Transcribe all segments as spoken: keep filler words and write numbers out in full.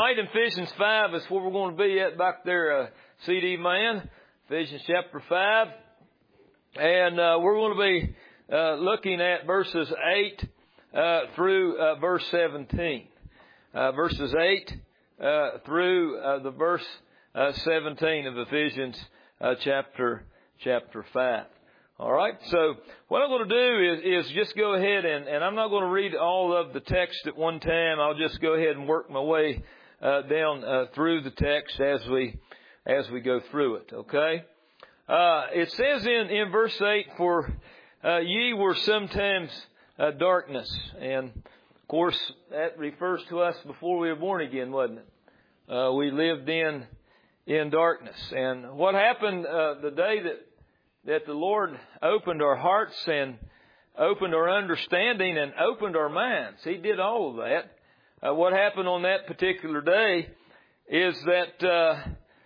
Tonight in Ephesians five is where we're going to be at back there, uh, C D man. Ephesians chapter five. And uh, we're going to be uh, looking at verses eight uh, through uh, verse seventeen. Uh, verses eight uh, through uh, the verse uh, seventeen of Ephesians uh, chapter chapter five. All right, so what I'm going to do is, is just go ahead and, and I'm not going to read all of the text at one time. I'll just go ahead and work my way uh, down uh, through the text as we as we go through it. Okay, uh, it says in in verse eight, "For uh, ye were sometimes uh, darkness," and of course that refers to us before we were born again, wasn't it? Uh, we lived in in darkness, and what happened uh, the day that that the Lord opened our hearts and opened our understanding and opened our minds. He did all of that. Uh, what happened on that particular day is that uh, uh,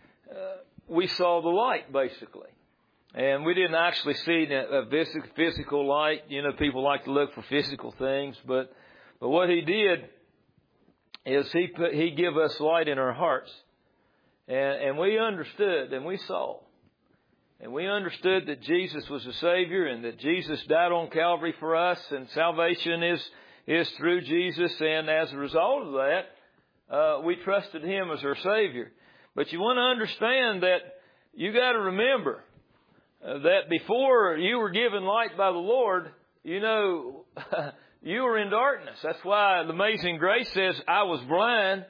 we saw the light, basically. And we didn't actually see a physical light. You know, people like to look for physical things. But but what He did is He put, He gave us light in our hearts. And, and we understood and we saw. And we understood that Jesus was the Savior and that Jesus died on Calvary for us, and salvation is is through Jesus. And as a result of that, uh, we trusted Him as our Savior. But you want to understand that you got to remember uh, that before you were given light by the Lord, you know, you were in darkness. That's why the Amazing Grace says, "I was blind."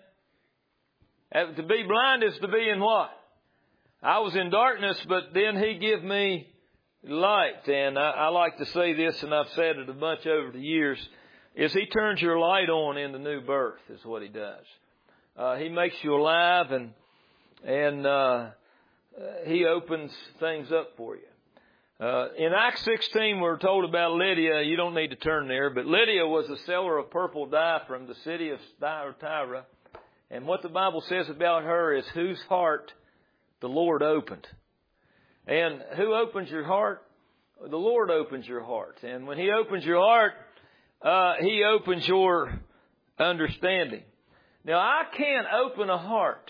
To be blind is to be in what? I was in darkness, but then He gave me light. And I, I like to say this, and I've said it a bunch over the years, is He turns your light on in the new birth, is what He does. Uh, he makes you alive, and and uh, He opens things up for you. Uh, in Acts sixteen, we're told about Lydia. You don't need to turn there, but Lydia was a seller of purple dye from the city of Thyatira. And what the Bible says about her is whose heart the Lord opened. And who opens your heart? The Lord opens your heart. And when He opens your heart, uh, He opens your understanding. Now, I can't open a heart.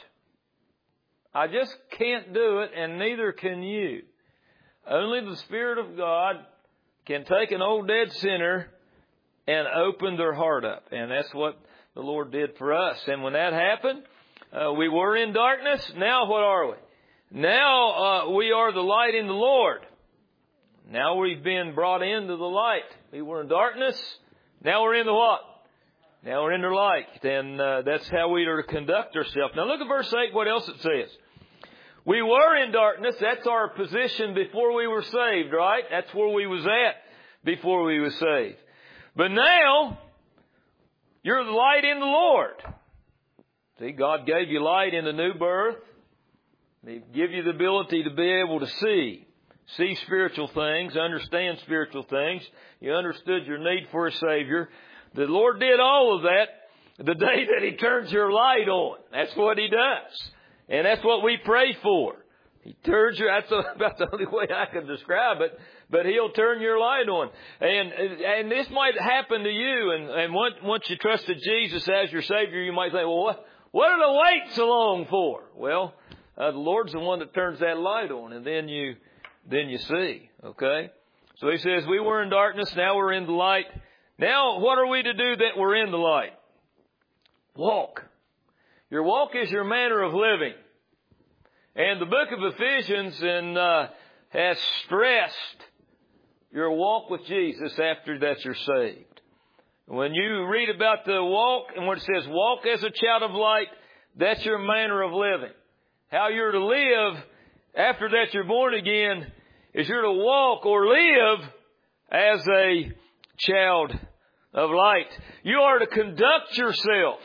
I just can't do it, and neither can you. Only the Spirit of God can take an old dead sinner and open their heart up. And that's what the Lord did for us. And when that happened, uh, we were in darkness. Now what are we? Now uh, we are the light in the Lord. Now we've been brought into the light. We were in darkness. Now we're in the what? Now we're in the light. And uh, that's how we are to conduct ourselves. Now look at verse eight, what else it says. We were in darkness. That's our position before we were saved, right? That's where we was at before we were saved. But now, you're the light in the Lord. See, God gave you light in the new birth. He give you the ability to be able to see. See spiritual things, understand spiritual things. You understood your need for a Savior. The Lord did all of that the day that He turns your light on. That's what He does. And that's what we pray for. He turns your, that's about the only way I can describe it, but He'll turn your light on. And and this might happen to you, and, and once, once you trusted Jesus as your Savior, you might think, well, what, what did I wait so long for? Well, uh, the Lord's the one that turns that light on, and then you then you see, okay? So He says, we were in darkness, now we're in the light. Now, what are we to do that we're in the light? Walk. Your walk is your manner of living. And the book of Ephesians and, uh, has stressed your walk with Jesus after that you're saved. When you read about the walk, and when it says walk as a child of light, that's your manner of living. How you're to live after that you're born again is you're to walk or live as a child of light. You are to conduct yourself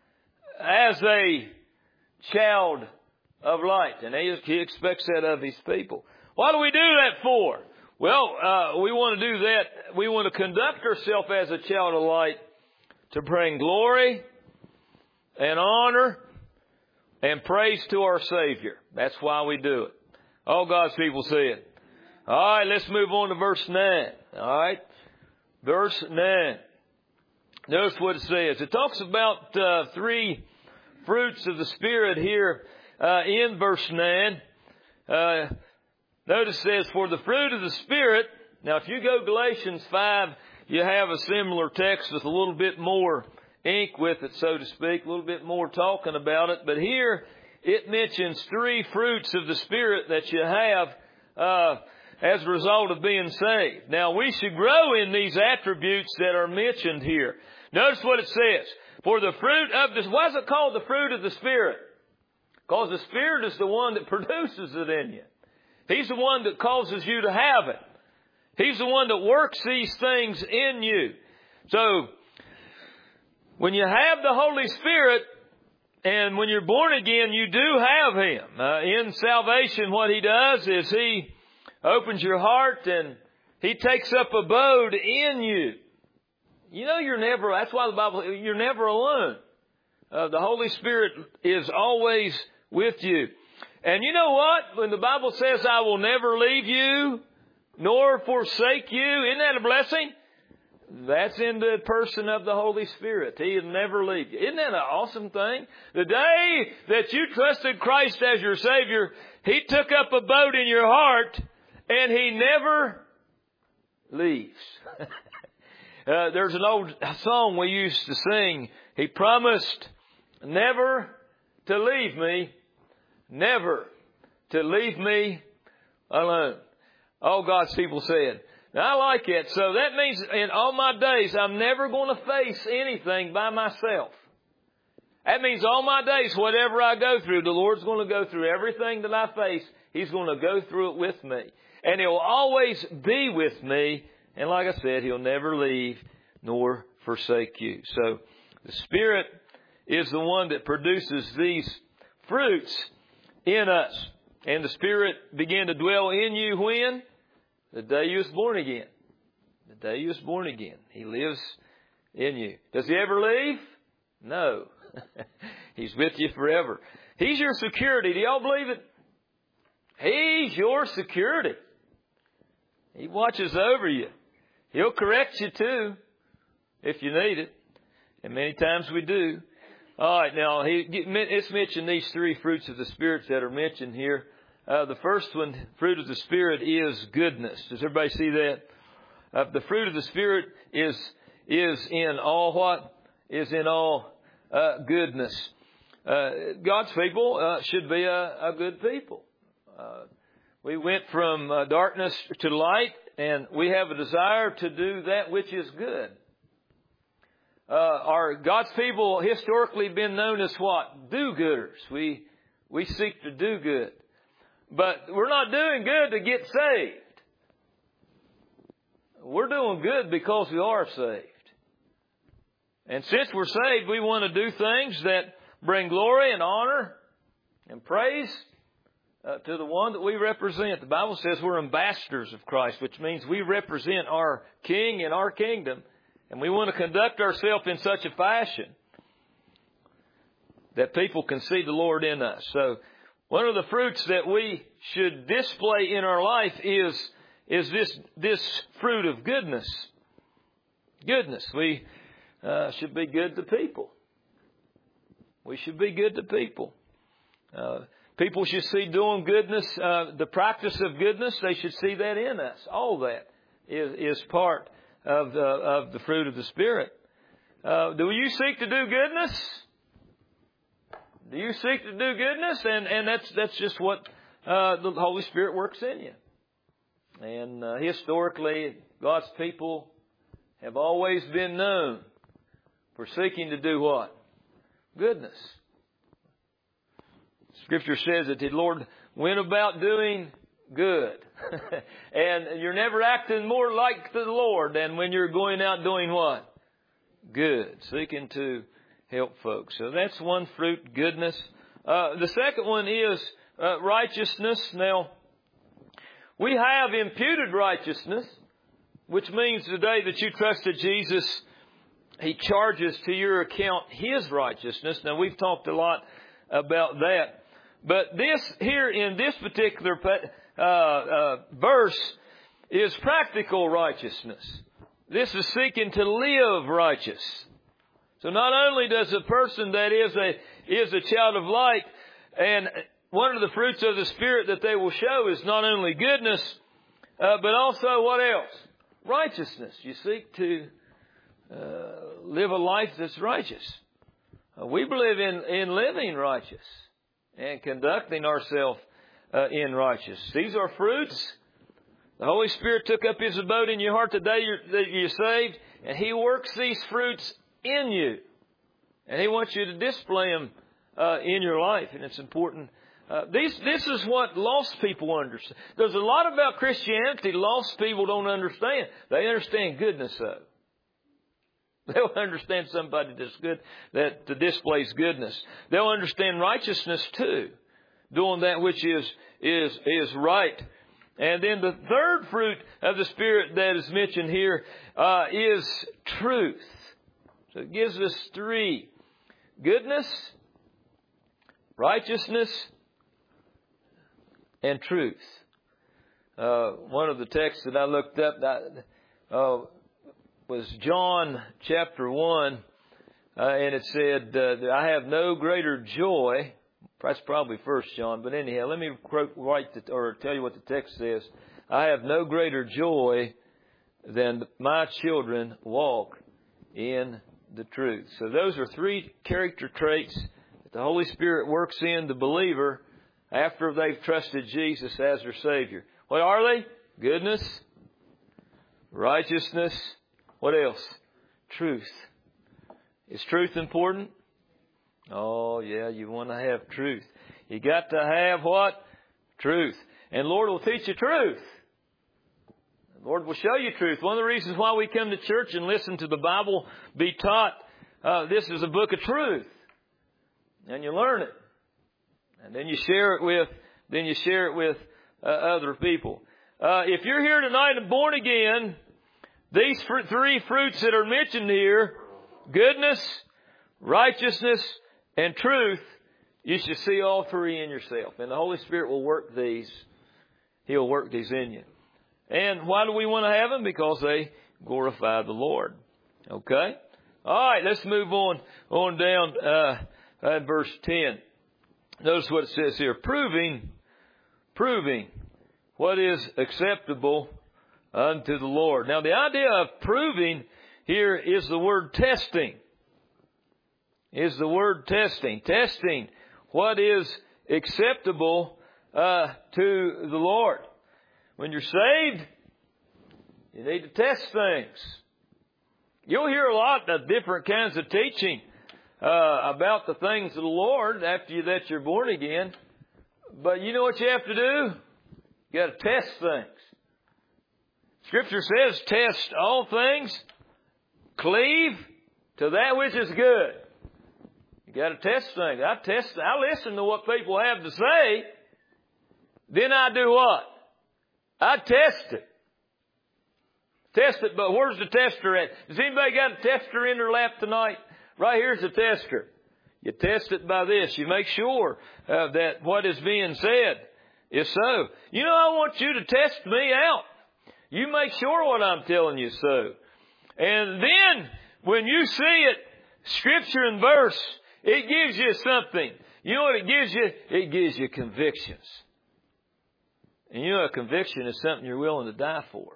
as a child of light. And He expects that of His people. What do we do that for? Well, uh, we want to do that. We want to conduct ourselves as a child of light to bring glory and honor and praise to our Savior. That's why we do it. All God's people say it. All right, let's move on to verse nine. All right, verse nine. Notice what it says. It talks about uh, three fruits of the Spirit here uh, in verse nine. Uh, notice it says, for the fruit of the Spirit. Now, if you go Galatians five, you have a similar text with a little bit more ink with it, so to speak, a little bit more talking about it. But here it mentions three fruits of the Spirit that you have uh, as a result of being saved. Now, we should grow in these attributes that are mentioned here. Notice what it says. For the fruit of this, why is it called the fruit of the Spirit? Because the Spirit is the one that produces it in you. He's the one that causes you to have it. He's the one that works these things in you. So, when you have the Holy Spirit, and when you're born again, you do have Him. Uh, in salvation, what He does is He opens your heart and He takes up abode in you. You know you're never, that's why the Bible, you're never alone. Uh, the Holy Spirit is always with you. And you know what? When the Bible says, I will never leave you, nor forsake you, isn't that a blessing? That's in the person of the Holy Spirit. He'll never leave you. Isn't that an awesome thing? The day that you trusted Christ as your Savior, He took up abode in your heart, and He never leaves. uh, there's an old song we used to sing. He promised never to leave me, never to leave me alone. All God's people said. Now, I like it. So that means in all my days, I'm never going to face anything by myself. That means all my days, whatever I go through, the Lord's going to go through everything that I face. He's going to go through it with me. And He'll always be with me. And like I said, He'll never leave nor forsake you. So the Spirit is the one that produces these fruits in us. And the Spirit began to dwell in you when? The day you was born again. The day you was born again. He lives in you. Does He ever leave? No. He's with you forever. He's your security. Do y'all believe it? He's your security. He watches over you. He'll correct you too, if you need it. And many times we do. All right, now, he, it's mentioned these three fruits of the Spirit that are mentioned here. Uh, the first one, fruit of the Spirit, is goodness. Does everybody see that? Uh, the fruit of the Spirit is is in all what? Is in all uh, goodness. Uh, God's people uh, should be a, a good people. Uh, we went from uh, darkness to light, and we have a desire to do that which is good. Uh, our God's people historically been known as what? Do-gooders. We we seek to do good. But we're not doing good to get saved. We're doing good because we are saved. And since we're saved, we want to do things that bring glory and honor and praise uh, to the one that we represent. The Bible says we're ambassadors of Christ, which means we represent our King and our kingdom. And we want to conduct ourselves in such a fashion that people can see the Lord in us. So one of the fruits that we should display in our life is, is this, this fruit of goodness. Goodness. We uh, should be good to people. We should be good to people. Uh, people should see doing goodness, uh, the practice of goodness, they should see that in us. All that is, is part of the, of the fruit of the Spirit. Uh, do you seek to do goodness? Do you seek to do goodness? And, and that's, that's just what, uh, the Holy Spirit works in you. And, uh, historically, God's people have always been known for seeking to do what? Goodness. Scripture says that the Lord went about doing good. And you're never acting more like the Lord than when you're going out doing what? Good. Seeking to help folks. So that's one fruit, goodness. Uh, the second one is uh, righteousness. Now, we have imputed righteousness, which means the day that you trusted Jesus, He charges to your account His righteousness. Now, we've talked a lot about that. But this here in this particular uh, uh, verse is practical righteousness. This is seeking to live righteous. So not only does a person that is a is a child of light, and one of the fruits of the Spirit that they will show is not only goodness, uh, but also what else? Righteousness. You seek to uh, live a life that's righteous. Uh, we believe in, in living righteous and conducting ourselves uh, in righteousness. These are fruits. The Holy Spirit took up His abode in your heart the day you're, that you're saved, and He works these fruits in you. And He wants you to display them uh, in your life, and it's important. Uh, these, this is what lost people understand. There's a lot about Christianity lost people don't understand. They understand goodness, though. They'll understand somebody that's good, that displays goodness. They'll understand righteousness too, doing that which is is is right. And then the third fruit of the Spirit that is mentioned here uh, is truth. So it gives us three: goodness, righteousness, and truth. Uh, one of the texts that I looked up that, uh, was John chapter one, uh, and it said, uh, I have no greater joy. That's probably First John, but anyhow, let me write the, or tell you what the text says. I have no greater joy than my children walk in the truth. So those are three character traits that the Holy Spirit works in the believer after they've trusted Jesus as their Savior. What are they? Goodness, righteousness. What else? Truth. Is truth important? Oh, yeah, you want to have truth. You got to have what? Truth. And Lord will teach you truth. The Lord will show you truth. One of the reasons why we come to church and listen to the Bible be taught, uh, this is a book of truth. And you learn it. And then you share it with, then you share it with uh, other people. Uh, if you're here tonight and born again, these fr- three fruits that are mentioned here, goodness, righteousness, and truth, you should see all three in yourself. And the Holy Spirit will work these. He'll work these in you. And why do we want to have them? Because they glorify the Lord. Okay? All right, let's move on, on down uh, at verse ten. Notice what it says here. Proving, proving what is acceptable unto the Lord. Now, the idea of proving here is the word testing. Is the word testing. Testing what is acceptable uh, to the Lord. When you're saved, you need to test things. You'll hear a lot of different kinds of teaching uh, about the things of the Lord after you, that you're born again. But you know what you have to do? You got to test things. Scripture says, test all things, cleave to that which is good. You got to test things. I test. I listen to what people have to say. Then I do what? I test it. Test it, but where's the tester at? Has anybody got a tester in their lap tonight? Right here's the tester. You test it by this. You make sure uh, that what is being said is so. You know, I want you to test me out. You make sure what I'm telling you so. And then, when you see it, Scripture and verse, it gives you something. You know what it gives you? It gives you convictions. And you know, a conviction is something you're willing to die for.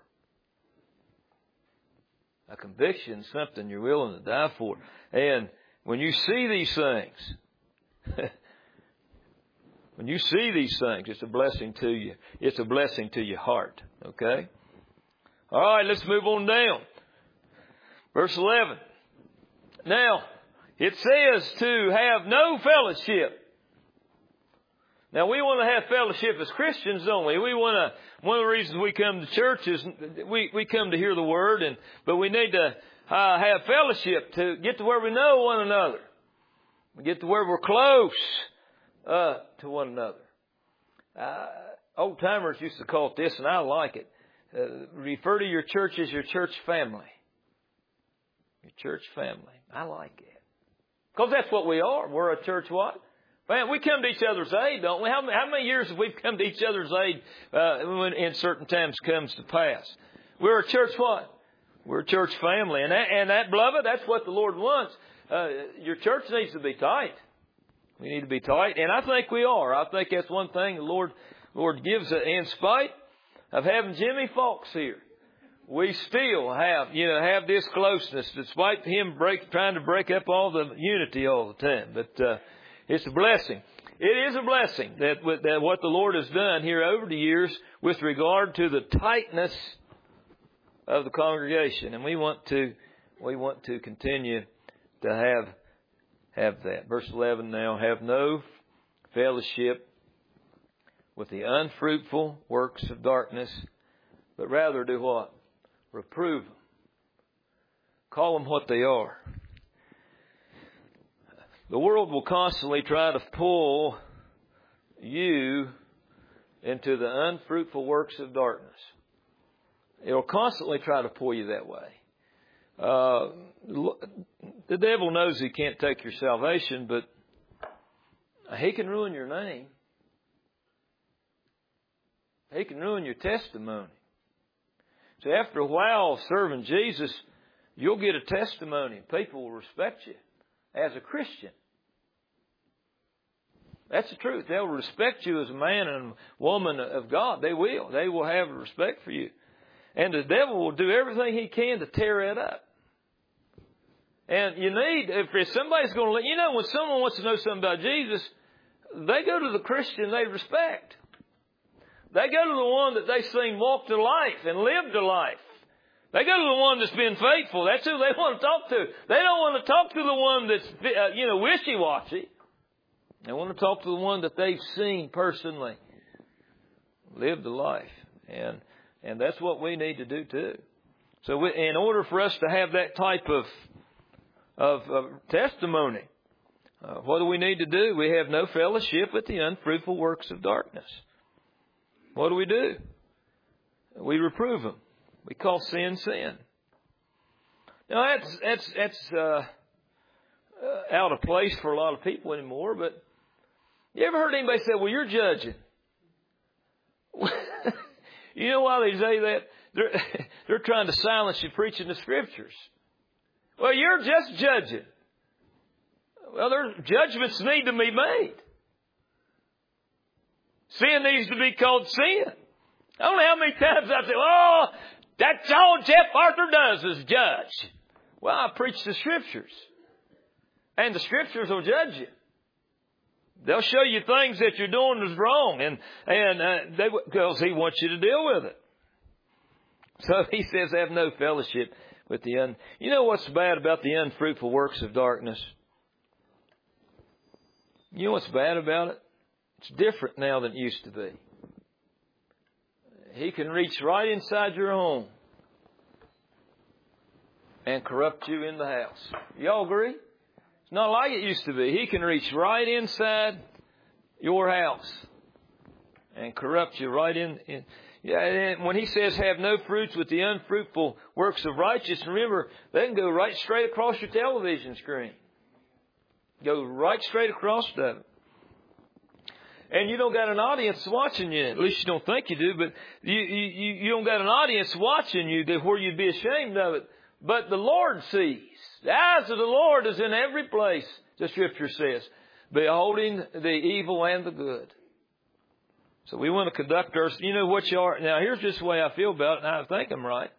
A conviction is something you're willing to die for. And when you see these things, when you see these things, it's a blessing to you. It's a blessing to your heart. Okay? All right, let's move on down. Verse eleven. Now, it says to have no fellowship. Now, we want to have fellowship as Christians, don't we? We want to, one of the reasons we come to church is we, we come to hear the Word, and but we need to uh, have fellowship to get to where we know one another. We get to where we're close uh, to one another. Uh, old timers used to call it this, and I like it. Uh, refer to your church as your church family. Your church family. I like it. Because that's what we are. We're a church what? Man, we come to each other's aid, don't we? How many, how many years have we come to each other's aid uh, when in certain times comes to pass? We're a church what? We're a church family. And that, and that, beloved, that's what the Lord wants. uh, your church needs to be tight. We need to be tight, and I think we are. I think that's one thing the Lord, Lord gives us. In spite of having Jimmy Fox here, we still have, you know, have this closeness, despite him break, trying to break up all the unity all the time. But uh, it's a blessing. It is a blessing that, that what the Lord has done here over the years with regard to the tightness of the congregation, and we want to we want to continue to have have that. Verse eleven now, have no fellowship with the unfruitful works of darkness, but rather do what? Reprove them. Call them what they are. The world will constantly try to pull you into the unfruitful works of darkness. It'll constantly try to pull you that way. Uh, the devil knows he can't take your salvation, but he can ruin your name. He can ruin your testimony. So after a while of serving Jesus, you'll get a testimony. People will respect you as a Christian. That's the truth. They'll respect you as a man and woman of God. They will. They will have respect for you. And the devil will do everything he can to tear it up. And you need, if somebody's going to let, you know, when someone wants to know something about Jesus, they go to the Christian they respect. They go to the one that they've seen walk to life and live to life. They go to the one that's been faithful. That's who they want to talk to. They don't want to talk to the one that's, uh, you know, wishy-washy. They want to talk to the one that they've seen personally live the life. And and that's what we need to do too. So we, in order for us to have that type of of, of testimony, uh, what do we need to do? We have no fellowship with the unfruitful works of darkness. What do we do? We reprove them. We call sin, sin. Now that's that's that's uh, uh, out of place for a lot of people anymore. But you ever heard anybody say, "Well, you're judging"? You know why they say that? They're they're trying to silence you preaching the Scriptures. Well, you're just judging. Well, their judgments need to be made. Sin needs to be called sin. I don't know how many times I say, "Oh, that's all Jeff Arthur does is judge." Well, I preach the Scriptures. And the Scriptures will judge you. They'll show you things that you're doing is wrong. And, and uh, they, because He wants you to deal with it. So He says, have no fellowship with the un... You know what's bad about the unfruitful works of darkness? You know what's bad about it? It's different now than it used to be. He can reach right inside your home and corrupt you in the house. Y'all agree? It's not like it used to be. He can reach right inside your house and corrupt you right in. in yeah, and when He says have no fruits with the unfruitful works of righteousness, remember, they can go right straight across your television screen. Go right straight across that. And you don't got an audience watching you. At least you don't think you do, but you, you, you don't got an audience watching you to where you'd be ashamed of it. But the Lord sees. The eyes of the Lord is in every place, the Scripture says, beholding the evil and the good. So we want to conduct our, you know what you are. Now here's just the way I feel about it, and I think I'm right.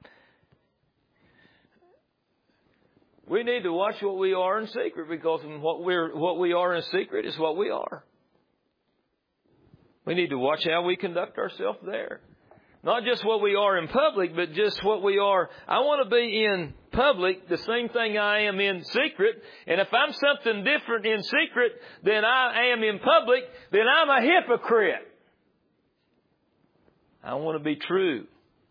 We need to watch what we are in secret, because what we're, what we are in secret is what we are. We need to watch how we conduct ourselves there. Not just what we are in public, but just what we are. I want to be in public the same thing I am in secret. And if I'm something different in secret than I am in public, then I'm a hypocrite. I want to be true.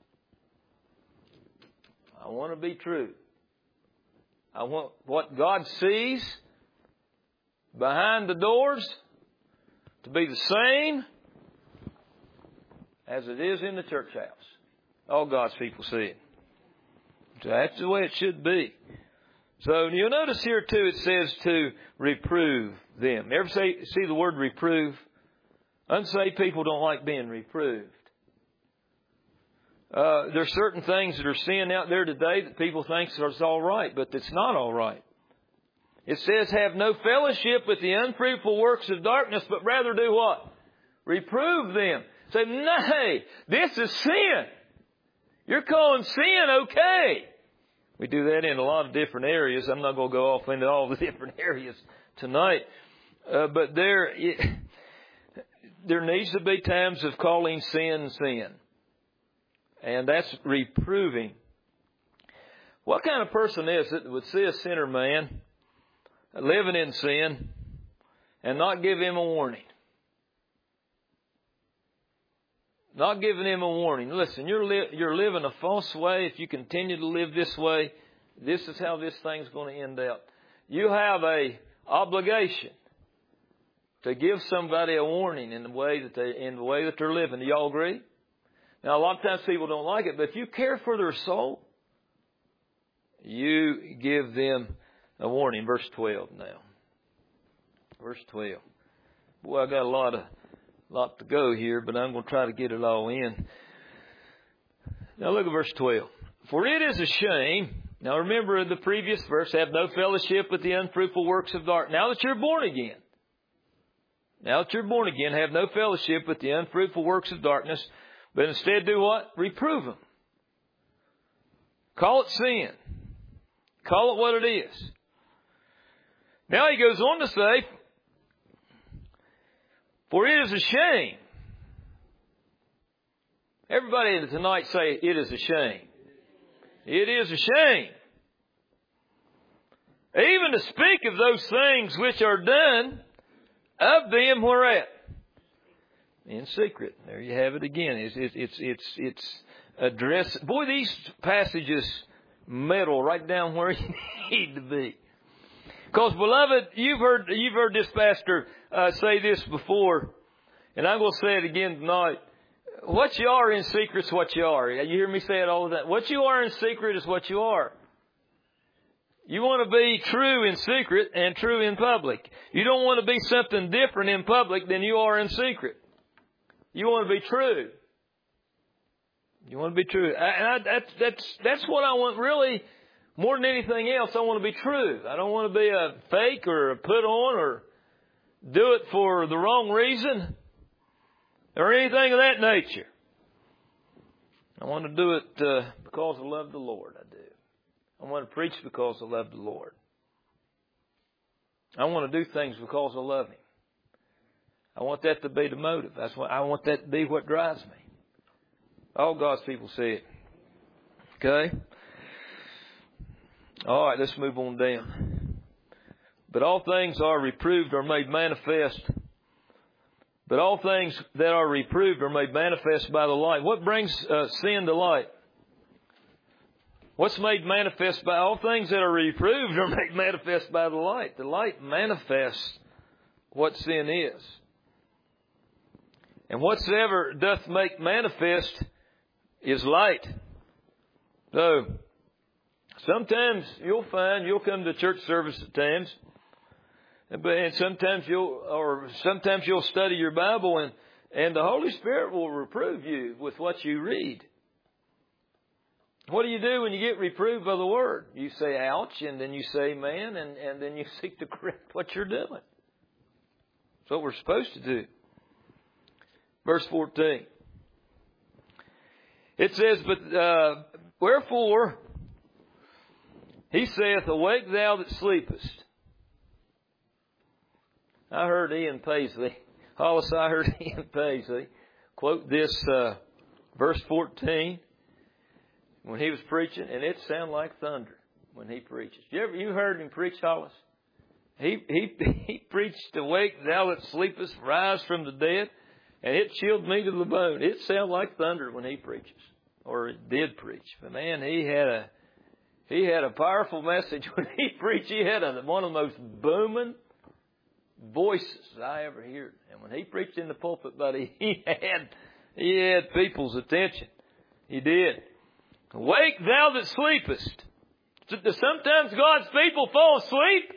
I want to be true. I want what God sees behind the doors to be the same as it is in the church house. All God's people see it. So that's the way it should be. So you'll notice here too, it says to reprove them. Ever say, see the word reprove? Unsaved people don't like being reproved. Uh, there's certain things that are sin out there today that people think is all right, but it's not all right. It says, have no fellowship with the unfruitful works of darkness, but rather do what? Reprove them. Say, nay, this is sin. You're calling sin okay. We do that in a lot of different areas. I'm not going to go off into all the different areas tonight. Uh, but there, it, there needs to be times of calling sin sin. And that's reproving. What kind of person is it that would see a sinner man living in sin and not give him a warning? Not giving him a warning. Listen, you're li- you're living a false way. If you continue to live this way, this is how this thing's going to end up. You have a obligation to give somebody a warning in the way that they in the way that they're living. Do y'all agree? Now, a lot of times people don't like it, but if you care for their soul, you give them a warning. Verse twelve now. Verse twelve. Boy, I got a lot of lot to go here, but I'm going to try to get it all in. Now look at verse twelve. For it is a shame. Now remember the previous verse, have no fellowship with the unfruitful works of darkness. Now that you're born again. Now that you're born again, have no fellowship with the unfruitful works of darkness, but instead do what? Reprove them. Call it sin. Call it what it is. Now he goes on to say, for it is a shame. Everybody tonight say, it is a shame. It is a shame. Even to speak of those things which are done of them where at? In secret. There you have it again. It's, it's, it's, it's, it's addressed. Boy, these passages meddle right down where you need to be. Because, beloved, you've heard you've heard this pastor uh, say this before, and I'm going to say it again tonight. What you are in secret is what you are. You hear me say it all the time. What you are in secret is what you are. You want to be true in secret and true in public. You don't want to be something different in public than you are in secret. You want to be true. You want to be true. And I, that's that's that's what I want really. More than anything else, I want to be true. I don't want to be a fake or a put on or do it for the wrong reason or anything of that nature. I want to do it uh, because I love the Lord. I do. I want to preach because I love the Lord. I want to do things because I love Him. I want that to be the motive. That's what I want that to be what drives me. All God's people say it. Okay? All right, let's move on down. But all things are reproved or made manifest. But all things that are reproved are made manifest by the light. What brings uh, sin to light? What's made manifest by all things that are reproved are made manifest by the light. The light manifests what sin is. And whatsoever doth make manifest is light. So, sometimes you'll find, you'll come to church service at times, and sometimes you'll, or sometimes you'll study your Bible and, and the Holy Spirit will reprove you with what you read. What do you do when you get reproved by the Word? You say, ouch, and then you say, man, and, and then you seek to correct what you're doing. That's what we're supposed to do. Verse fourteen. It says, but, uh, wherefore, he saith, awake thou that sleepest. I heard Ian Paisley, Hollis, I heard Ian Paisley quote this uh, verse fourteen when he was preaching, and it sounded like thunder when he preaches. You ever you heard him preach, Hollis? He he he preached, awake thou that sleepest, rise from the dead, and it chilled me to the bone. It sounded like thunder when he preaches, or it did preach. But man, he had a He had a powerful message when he preached. He had a, one of the most booming voices I ever heard. And when he preached in the pulpit, buddy, he had he had people's attention. He did. Awake thou that sleepest. Sometimes God's people fall asleep.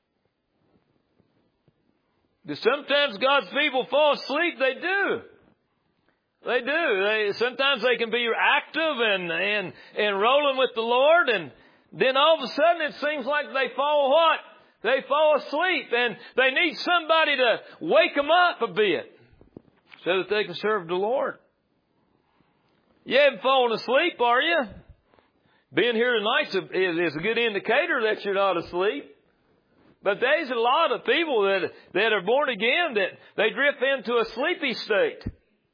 Do sometimes God's people fall asleep? They do. They do. They, sometimes they can be active and, and, and rolling with the Lord, and then all of a sudden it seems like they fall what? They fall asleep and they need somebody to wake them up a bit so that they can serve the Lord. You haven't fallen asleep, are you? Being here tonight is a good indicator that you're not asleep. But there's a lot of people that, that are born again that they drift into a sleepy state.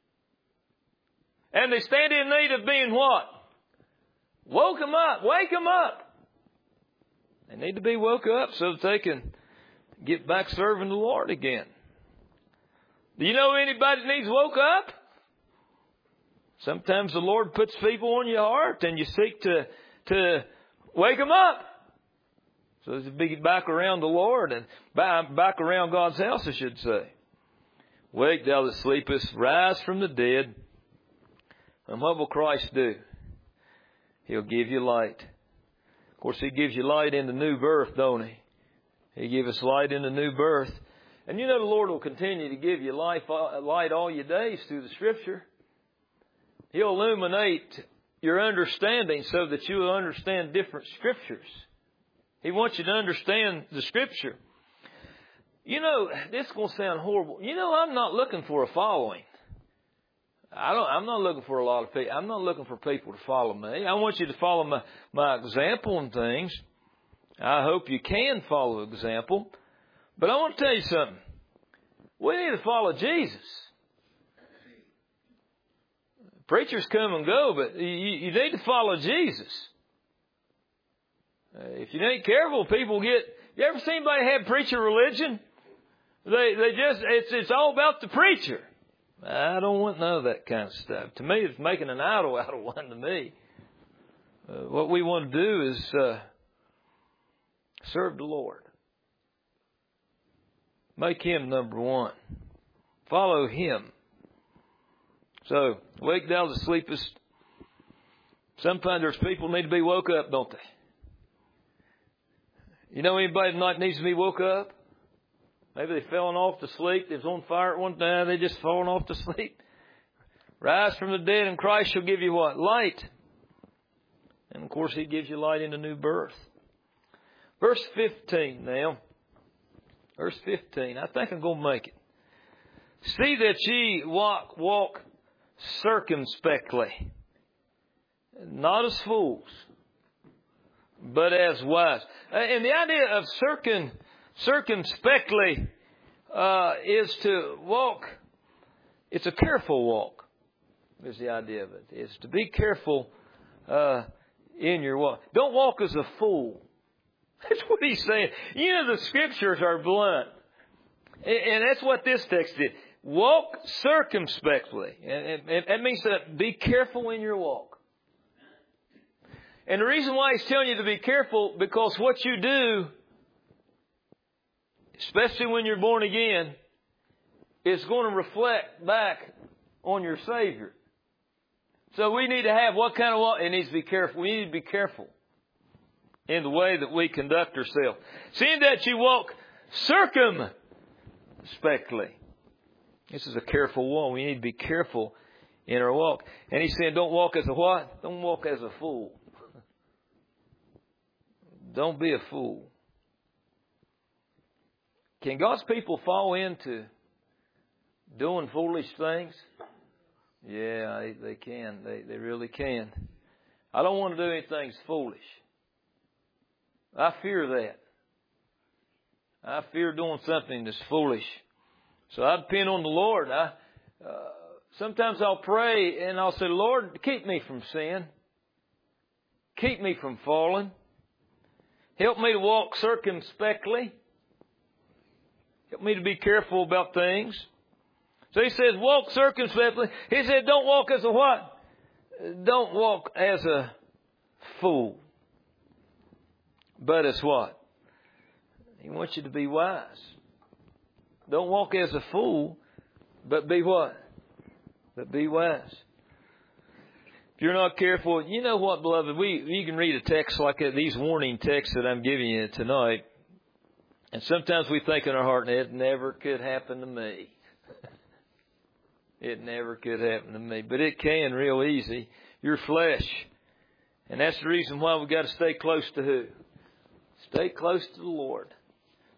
And they stand in need of being what? Woke them up. Wake them up. They need to be woke up so that they can get back serving the Lord again. Do you know anybody that needs woke up? Sometimes the Lord puts people on your heart and you seek to, to wake them up. So to be back around the Lord and back around God's house, I should say. Wake thou that sleepest, rise from the dead. And what will Christ do? He'll give you light. Of course, He gives you light in the new birth, don't He? He gives us light in the new birth. And you know the Lord will continue to give you life, light all your days through the Scripture. He'll illuminate your understanding so that you will understand different Scriptures. He wants you to understand the Scripture. You know, this is going to sound horrible. You know, I'm not looking for a following. I don't, I'm not looking for a lot of people. I'm not looking for people to follow me. I want you to follow my, my example and things. I hope you can follow the example. But I want to tell you something. We need to follow Jesus. Preachers come and go, but you, you need to follow Jesus. Uh, if you ain't careful, people get... You ever seen anybody have preacher religion? They they just... It's, it's all about the preacher. I don't want none of that kind of stuff. To me, it's making an idol out of one to me. Uh, what we want to do is uh, serve the Lord. Make Him number one. Follow Him. So, wake thou that sleepest. Sometimes there's people who need to be woke up, don't they? You know anybody tonight needs to be woke up? Maybe they've fallen off to sleep. They was on fire at one time. They just fallen off to sleep. Rise from the dead and Christ shall give you what? Light. And of course He gives you light in the new birth. Verse fifteen now. Verse fifteen. I think I'm going to make it. See that ye walk, walk circumspectly. Not as fools, but as wise. And the idea of circum, circumspectly uh, is to walk. It's a careful walk, is the idea of it. It's to be careful uh, in your walk. Don't walk as a fool. That's what he's saying. You know, the Scriptures are blunt. And that's what this text did. Walk circumspectly. And that means that be careful in your walk. And the reason why he's telling you to be careful, because what you do, especially when you're born again, is going to reflect back on your Savior. So we need to have what kind of walk? It needs to be careful. We need to be careful in the way that we conduct ourselves. Seeing that you walk circumspectly. This is a careful walk. We need to be careful in our walk. And he's saying, don't walk as a what? Don't walk as a fool. Don't be a fool. Can God's people fall into doing foolish things? Yeah, they, they can. They, they really can. I don't want to do anything foolish. I fear that. I fear doing something that's foolish. So I depend on the Lord. I, uh, sometimes I'll pray and I'll say, Lord, keep me from sin. Keep me from falling. Help me to walk circumspectly. Help me to be careful about things. So he says, walk circumspectly. He said, don't walk as a what? Don't walk as a fool. But as what? He wants you to be wise. Don't walk as a fool, but be what? But be wise. If you're not careful, you know what, beloved? We you can read a text like that, these warning texts that I'm giving you tonight, and sometimes we think in our heart, it never could happen to me. It never could happen to me. But it can real easy. Your flesh. And that's the reason why we've got to stay close to who? Stay close to the Lord.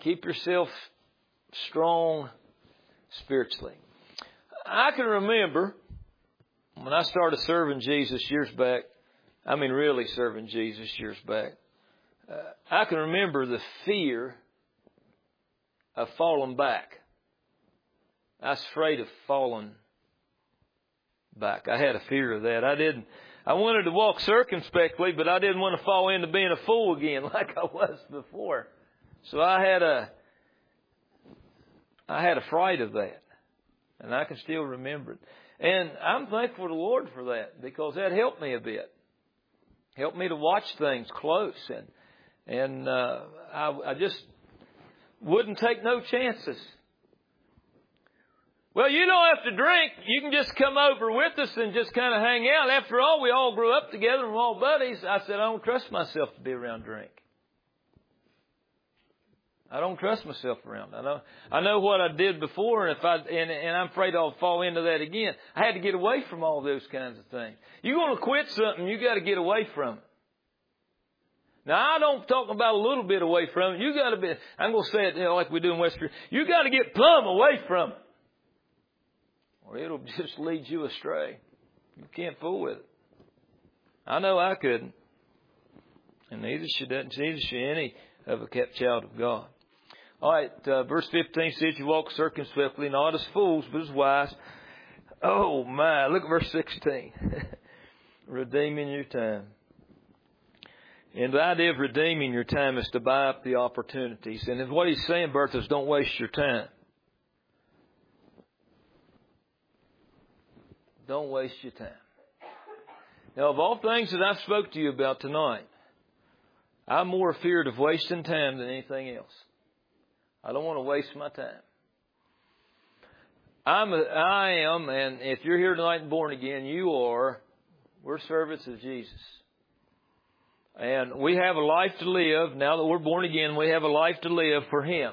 Keep yourself strong spiritually. I can remember when I started serving Jesus years back, I mean really serving Jesus years back, uh, I can remember the fear of falling back. I was afraid of falling back. I had a fear of that. I didn't, I wanted to walk circumspectly, but I didn't want to fall into being a fool again like I was before. So I had a, I had a fright of that. And I can still remember it. And I'm thankful to the Lord for that, because that helped me a bit. Helped me to watch things close. And, and, uh, I, I just wouldn't take no chances. Well, you don't have to drink. You can just come over with us and just kind of hang out. After all, we all grew up together and we're all buddies. I said, I don't trust myself to be around drink. I don't trust myself around. I know, I know what I did before, and if I, and, and I'm afraid I'll fall into that again. I had to get away from all those kinds of things. You want to quit something, you got to get away from it. Now, I don't talk about a little bit away from it. You got to be, I'm going to say it, you know, like we do in West Virginia. You got to get plumb away from it, or it'll just lead you astray. You can't fool with it. I know I couldn't, and neither should neither should any of a kept child of God. All right, uh, verse fifteen says, you walk circumspectly, not as fools, but as wise. Oh, my. Look at verse sixteen. Redeeming your time. And the idea of redeeming your time is to buy up the opportunities. And what he's saying, Bertha, is don't waste your time. Don't waste your time. Now, of all things that I've spoke to you about tonight, I'm more afeard of wasting time than anything else. I don't want to waste my time. I'm a, I am, and if you're here tonight and born again, you are, we're servants of Jesus. And we have a life to live. Now that we're born again, we have a life to live for Him.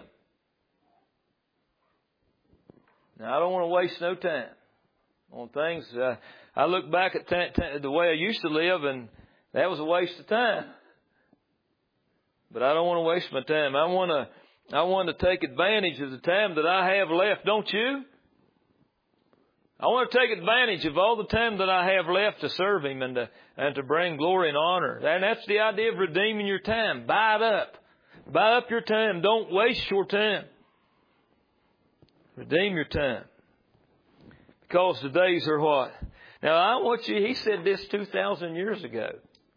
Now, I don't want to waste no time on things. Uh, I look back at t- t- the way I used to live, and that was a waste of time. But I don't want to waste my time. I want to, I want to take advantage of the time that I have left, don't you? I want to take advantage of all the time that I have left to serve Him and to, and to bring glory and honor. And that's the idea of redeeming your time. Buy it up. Buy up your time. Don't waste your time. Redeem your time. Because the days are what? Now, I want you, He said this two thousand years ago.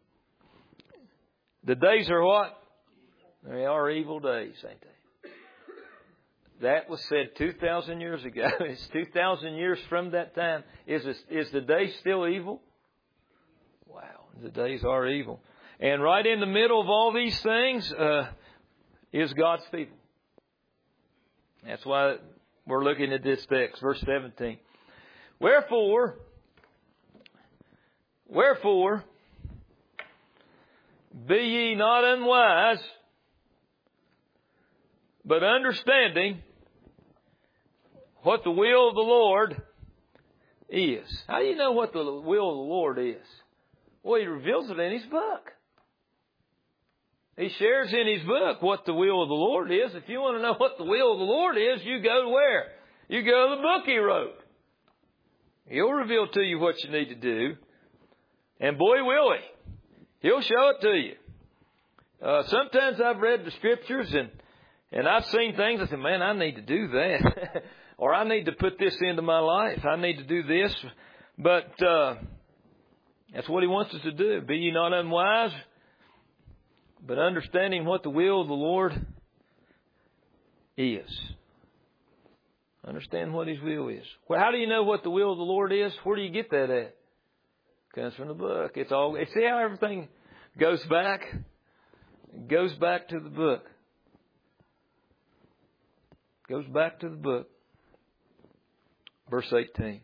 The days are what? They are evil days, ain't they? That was said two thousand years ago. It's two thousand years from that time. Is this, is the day still evil? Wow, the days are evil. And right in the middle of all these things uh, is God's people. That's why we're looking at this text, verse seventeen. Wherefore, wherefore, be ye not unwise, but understanding what the will of the Lord is. How do you know what the will of the Lord is? Well, He reveals it in His book. He shares in His book what the will of the Lord is. If you want to know what the will of the Lord is, you go to where? You go to the book He wrote. He'll reveal to you what you need to do. And boy, will He. He'll show it to you. Uh, sometimes I've read the Scriptures and And I've seen things, I said, man, I need to do that. Or I need to put this into my life. I need to do this. But uh, that's what He wants us to do. Be ye not unwise, but understanding what the will of the Lord is. Understand what His will is. Well, how do you know what the will of the Lord is? Where do you get that at? It comes from the book. It's all. See how everything goes back? It goes back to the book. Goes back to the book. Verse eighteen.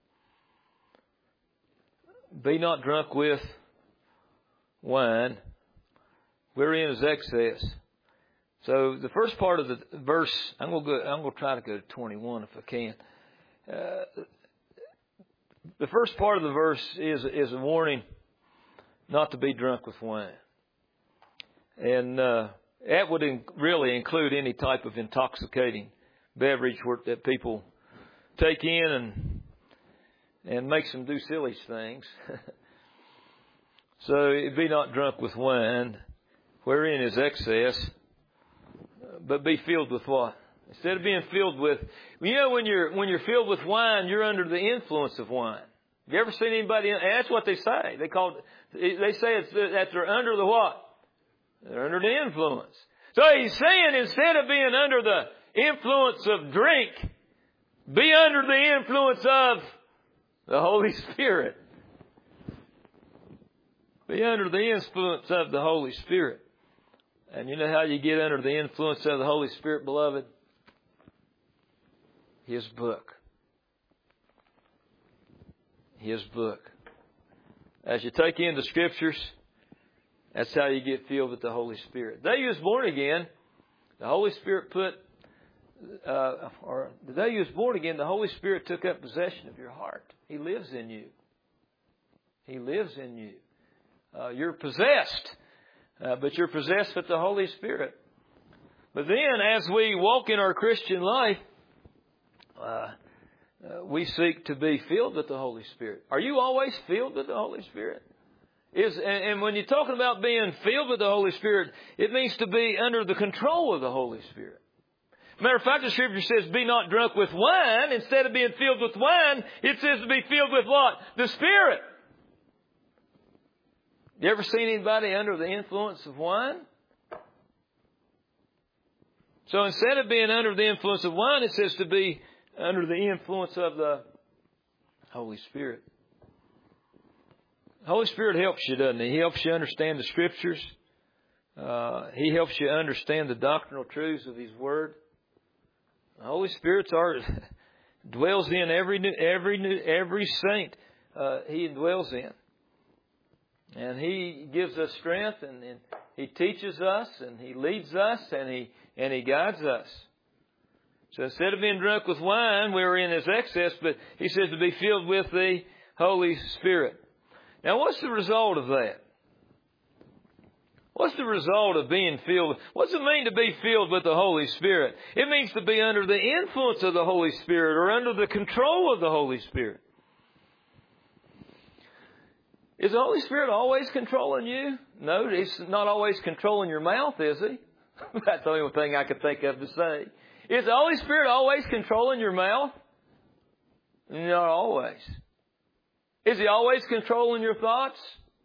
Be not drunk with wine, wherein is excess. So the first part of the verse, I'm going to go, I'm going to try to go to twenty-one if I can. Uh, the first part of the verse is is a warning not to be drunk with wine. And uh, that would in, really include any type of intoxicating beverage where, that people take in and and makes them do silly things. So be not drunk with wine, wherein is excess, but be filled with what? Instead of being filled with, you know, when you're when you're filled with wine, you're under the influence of wine. Have you ever seen anybody? That's what they say. They call it, they say it's that they're under the what? They're under the influence. So he's saying instead of being under the influence of drink, be under the influence of the Holy Spirit. Be under the influence of the Holy Spirit. And you know how you get under the influence of the Holy Spirit, beloved? His book. His book. As you take in the Scriptures, that's how you get filled with the Holy Spirit. The day you was born again, the Holy Spirit put, uh, or the day you was born again, the Holy Spirit took up possession of your heart. He lives in you. He lives in you. Uh, you're possessed, uh, but you're possessed with the Holy Spirit. But then, as we walk in our Christian life, uh, uh, we seek to be filled with the Holy Spirit. Are you always filled with the Holy Spirit? Is and, and when you're talking about being filled with the Holy Spirit, it means to be under the control of the Holy Spirit. Matter of fact, the Scripture says, be not drunk with wine. Instead of being filled with wine, it says to be filled with what? The Spirit. You ever seen anybody under the influence of wine? So instead of being under the influence of wine, it says to be under the influence of the Holy Spirit. The Holy Spirit helps you, doesn't He? He helps you understand the Scriptures. Uh, he helps you understand the doctrinal truths of His Word. The Holy Spirit dwells in every every every saint uh, He dwells in. And He gives us strength, and, and He teaches us, and He leads us, and He and He guides us. So instead of being drunk with wine, we were in His excess, but He says to be filled with the Holy Spirit. Now, what's the result of that? What's the result of being filled? What's it mean to be filled with the Holy Spirit? It means to be under the influence of the Holy Spirit or under the control of the Holy Spirit. Is the Holy Spirit always controlling you? No, He's not always controlling your mouth, is He? That's the only thing I could think of to say. Is the Holy Spirit always controlling your mouth? Not always. Is He always controlling your thoughts?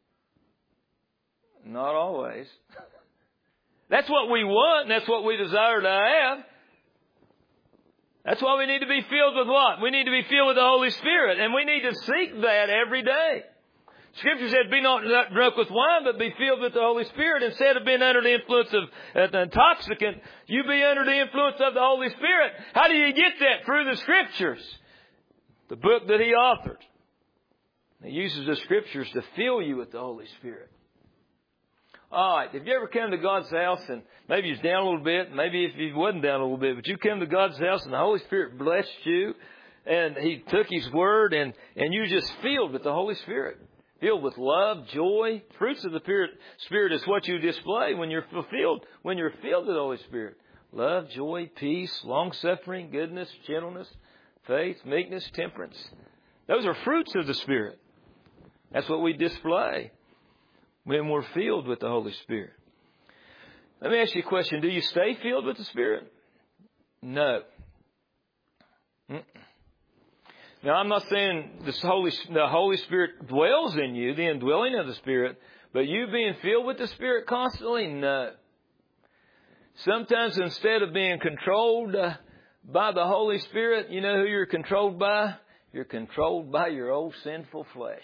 Not always. That's what we want, and that's what we desire to have. That's why we need to be filled with what? We need to be filled with the Holy Spirit, and we need to seek that every day. Scripture said, be not drunk with wine, but be filled with the Holy Spirit. Instead of being under the influence of an intoxicant, you be under the influence of the Holy Spirit. How do you get that? Through the Scriptures. The book that He authored. He uses the Scriptures to fill you with the Holy Spirit. All right, have you ever come to God's house and maybe you're down a little bit, maybe if you wasn't down a little bit, but you come to God's house and the Holy Spirit blessed you and He took His Word and, and you just filled with the Holy Spirit. Filled with love, joy. Fruits of the Spirit, Spirit is what you display when you're fulfilled, when you're filled with the Holy Spirit. Love, joy, peace, long-suffering, goodness, gentleness, faith, meekness, temperance. Those are fruits of the Spirit. That's what we display when we're filled with the Holy Spirit. Let me ask you a question. Do you stay filled with the Spirit? No. Mm-mm. Now, I'm not saying the Holy, the Holy Spirit dwells in you, the indwelling of the Spirit, but you being filled with the Spirit constantly? No. Sometimes instead of being controlled uh, by the Holy Spirit, you know who you're controlled by? You're controlled by your old sinful flesh.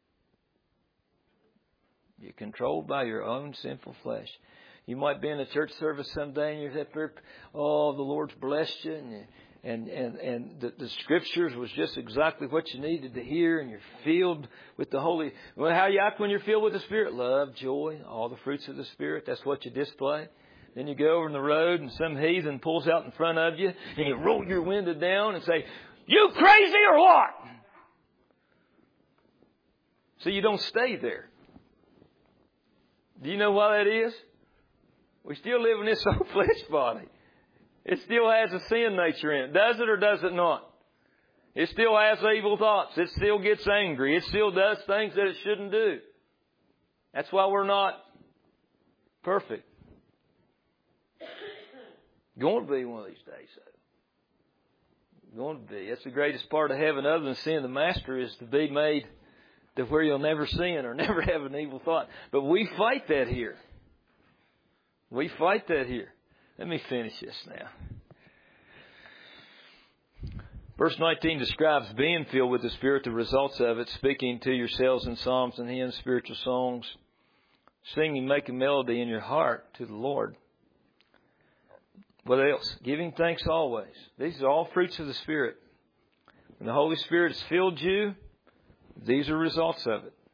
You're controlled by your own sinful flesh. You might be in a church service someday and you're up there, oh, the Lord's blessed you, and you And and and the, the Scriptures was just exactly what you needed to hear, and you're filled with the Holy. Well, how you act when you're filled with the Spirit? Love, joy, all the fruits of the Spirit. That's what you display. Then you go over on the road, and some heathen pulls out in front of you, and you roll your window down and say, "You crazy or what?" So you don't stay there. Do you know why that is? We still live in this old flesh body. It still has a sin nature in it. Does it or does it not? It still has evil thoughts. It still gets angry. It still does things that it shouldn't do. That's why we're not perfect. Going to be one of these days, though. Going to be. That's the greatest part of heaven other than seeing the Master, is to be made to where you'll never sin or never have an evil thought. But we fight that here. We fight that here. Let me finish this now. Verse nineteen describes being filled with the Spirit, the results of it, speaking to yourselves in psalms and hymns, spiritual songs, singing, making melody in your heart to the Lord. What else? Giving thanks always. These are all fruits of the Spirit. When the Holy Spirit has filled you, these are results of it.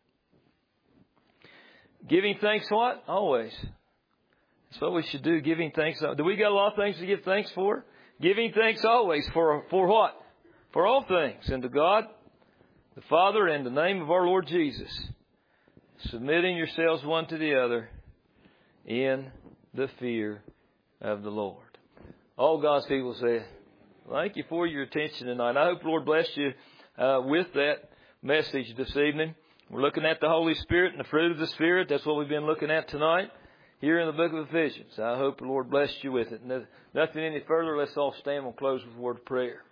Giving thanks what? Always. That's what we should do, giving thanks. Do we got a lot of things to give thanks for? Giving thanks always for, for what? For all things. And to God, the Father, in the name of our Lord Jesus. Submitting yourselves one to the other in the fear of the Lord. All God's people say, thank you for your attention tonight. I hope the Lord bless you uh, with that message this evening. We're looking at the Holy Spirit and the fruit of the Spirit. That's what we've been looking at tonight here in the book of Ephesians. I hope the Lord blessed you with it. Nothing any further. Let's all stand and close with a word of prayer.